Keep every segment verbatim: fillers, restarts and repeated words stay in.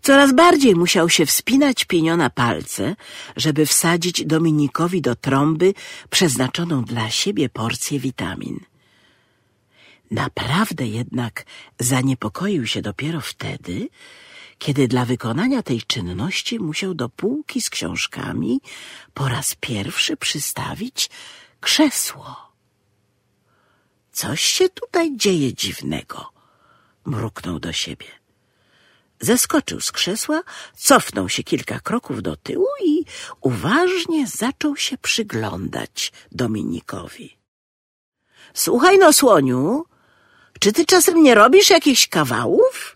Coraz bardziej musiał się wspinać Pinio na palce, żeby wsadzić Dominikowi do trąby przeznaczoną dla siebie porcję witamin. Naprawdę jednak zaniepokoił się dopiero wtedy, kiedy dla wykonania tej czynności musiał do półki z książkami po raz pierwszy przystawić krzesło. Coś się tutaj dzieje dziwnego, mruknął do siebie. Zeskoczył z krzesła, cofnął się kilka kroków do tyłu i uważnie zaczął się przyglądać Dominikowi. Słuchaj no, słoniu, czy ty czasem nie robisz jakichś kawałów?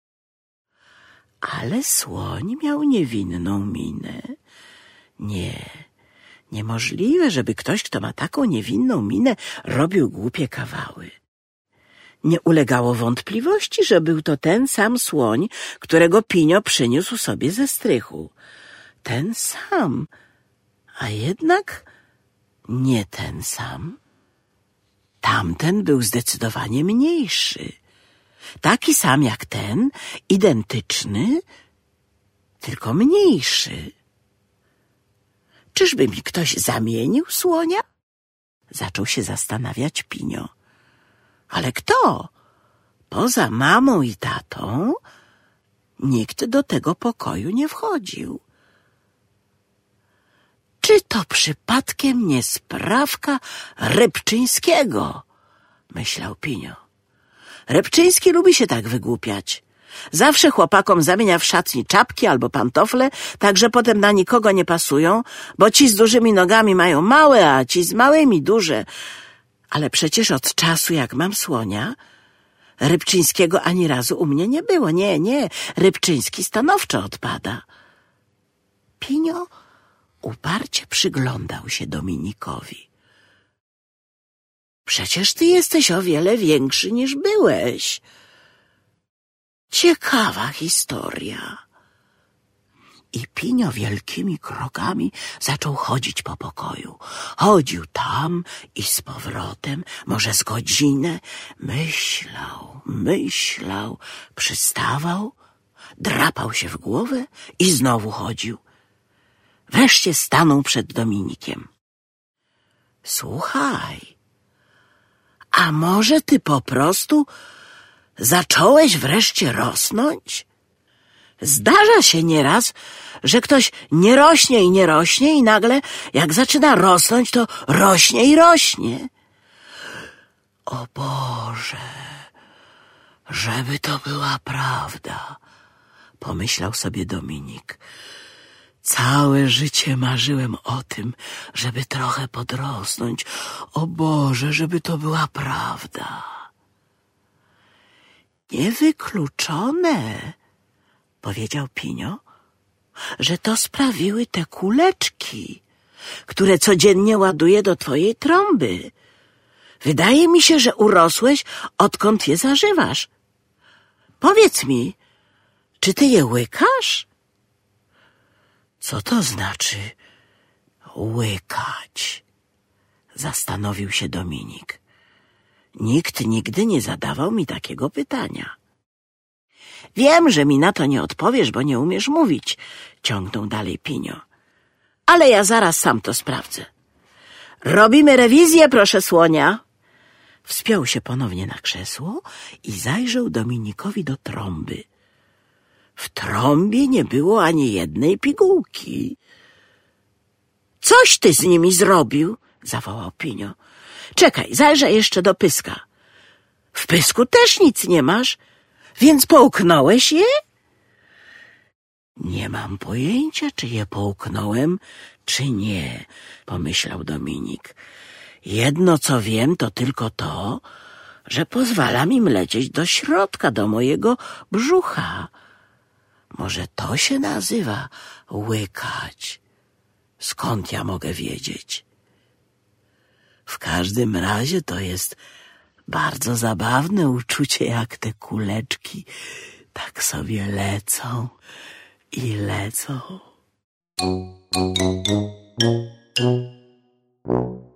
Ale słoń miał niewinną minę. Nie, niemożliwe, żeby ktoś, kto ma taką niewinną minę, robił głupie kawały. Nie ulegało wątpliwości, że był to ten sam słoń, którego Pinio przyniósł sobie ze strychu. Ten sam, a jednak nie ten sam. Tamten był zdecydowanie mniejszy. Taki sam jak ten, identyczny, tylko mniejszy. Czyżby mi ktoś zamienił słonia? Zaczął się zastanawiać Pinio. Ale kto? Poza mamą i tatą nikt do tego pokoju nie wchodził. Czy to przypadkiem nie sprawka Rybczyńskiego? Myślał Pinio. Rybczyński lubi się tak wygłupiać. Zawsze chłopakom zamienia w szatni czapki albo pantofle, tak że potem na nikogo nie pasują, bo ci z dużymi nogami mają małe, a ci z małymi duże. Ale przecież od czasu, jak mam słonia, Rybczyńskiego ani razu u mnie nie było. Nie, nie, Rybczyński stanowczo odpada. Pinio uparcie przyglądał się Dominikowi. Przecież ty jesteś o wiele większy niż byłeś. Ciekawa historia. I Pinio wielkimi krokami zaczął chodzić po pokoju. Chodził tam i z powrotem, może z godzinę. Myślał, myślał, przystawał, drapał się w głowę i znowu chodził. Wreszcie stanął przed Dominikiem. Słuchaj, a może ty po prostu zacząłeś wreszcie rosnąć? Zdarza się nieraz, że ktoś nie rośnie i nie rośnie i nagle jak zaczyna rosnąć, to rośnie i rośnie. O Boże, żeby to była prawda, pomyślał sobie Dominik. Całe życie marzyłem o tym, żeby trochę podrosnąć. O Boże, żeby to była prawda. Niewykluczone, powiedział Pinio, że to sprawiły te kuleczki, które codziennie ładuję do twojej trąby. Wydaje mi się, że urosłeś, odkąd je zażywasz. Powiedz mi, czy ty je łykasz? Co to znaczy łykać? Zastanowił się Dominik. Nikt nigdy nie zadawał mi takiego pytania. Wiem, że mi na to nie odpowiesz, bo nie umiesz mówić, ciągnął dalej Pinio. Ale ja zaraz sam to sprawdzę. Robimy rewizję, proszę słonia. Wspiął się ponownie na krzesło i zajrzał Dominikowi do trąby. W trąbie nie było ani jednej pigułki. Coś ty z nimi zrobił, zawołał Pinio. Czekaj, zajrzę jeszcze do pyska. W pysku też nic nie masz, więc połknąłeś je? Nie mam pojęcia, czy je połknąłem, czy nie, pomyślał Dominik. Jedno, co wiem, to tylko to, że pozwalam im lecieć do środka, do mojego brzucha. Może to się nazywa łykać. Skąd ja mogę wiedzieć? W każdym razie to jest bardzo zabawne uczucie, jak te kuleczki tak sobie lecą i lecą.